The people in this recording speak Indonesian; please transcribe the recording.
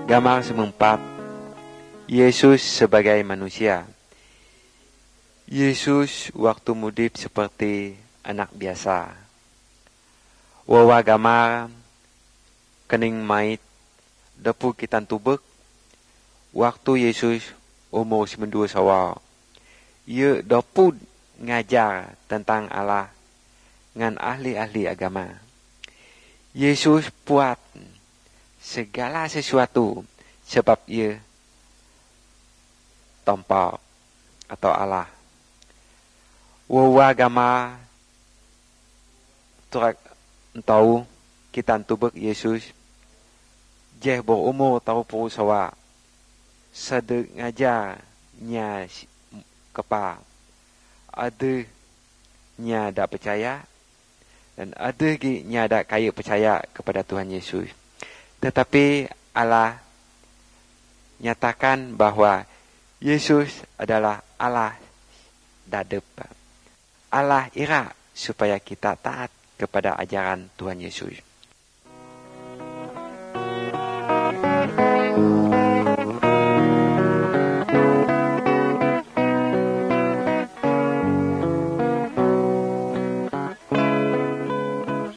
Gambar 4. Yesus sebagai manusia. Yesus waktu mudip seperti anak biasa. Wawa gamar kening mait depu kita tubek waktu Yesus umur 92 sawal. Ia depu ngajar tentang Allah ngan ahli-ahli agama. Yesus buat segala sesuatu sebab ia tanpa atau Allah. Wawa agama turak tahu kita tubek Yesus jeh berumur tahu puluh sawa sedek ngajarnya kepa ada nya dak percaya dan ada nya dak kaya percaya kepada Tuhan Yesus. Tetapi Allah nyatakan bahwa Yesus adalah Allah dadep. Allah ira supaya kita taat kepada ajaran Tuhan Yesus.